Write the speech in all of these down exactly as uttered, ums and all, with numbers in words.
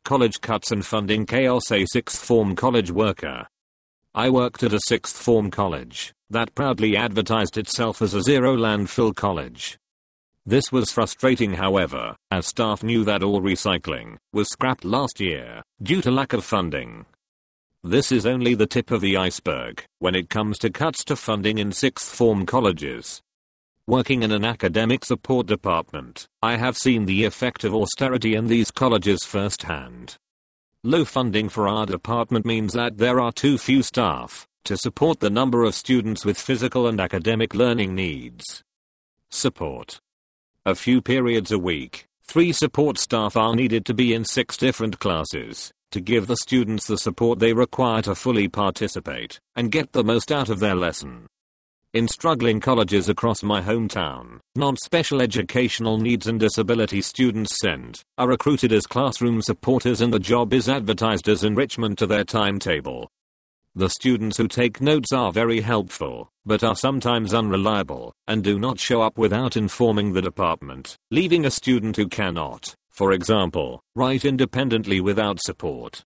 College cuts and funding chaos. A sixth form college worker. I worked at a sixth form college that proudly advertised itself as a zero landfill college. This was frustrating, however, as staff knew that all recycling was scrapped last year due to lack of funding. This is only the tip of the iceberg when it comes to cuts to funding in sixth form colleges. Working in an academic support department, I have seen the effect of austerity in these colleges firsthand. Low funding for our department means that there are too few staff to support the number of students with physical and academic learning needs. Support. A few periods a week, three support staff are needed to be in six different classes to give the students the support they require to fully participate and get the most out of their lesson. In struggling colleges across my hometown, non-special educational needs and disability students sent are recruited as classroom supporters, and the job is advertised as enrichment to their timetable. The students who take notes are very helpful, but are sometimes unreliable and do not show up without informing the department, leaving a student who cannot, for example, write independently without support.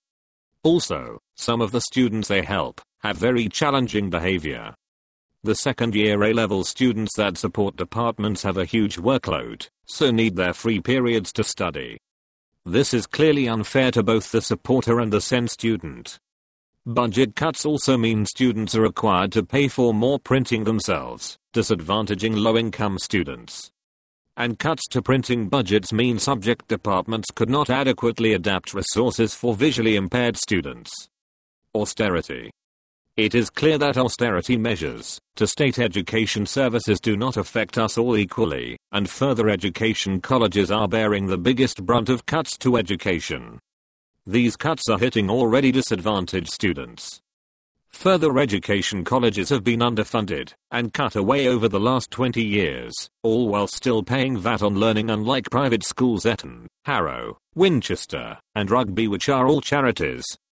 Also, some of the students they help have very challenging behavior. The second year A-level students that support departments have a huge workload, so need their free periods to study. This is clearly unfair to both the supporter and the sent student. Budget cuts also mean students are required to pay for more printing themselves, disadvantaging low-income students. And cuts to printing budgets mean subject departments could not adequately adapt resources for visually impaired students. Austerity. It is clear that austerity measures to state education services do not affect us all equally, and further education colleges are bearing the biggest brunt of cuts to education. These cuts are hitting already disadvantaged students. Further education colleges have been underfunded and cut away over the last twenty years, all while still paying V A T on learning, unlike private schools Eton, Harrow, Winchester, and Rugby, which are all charities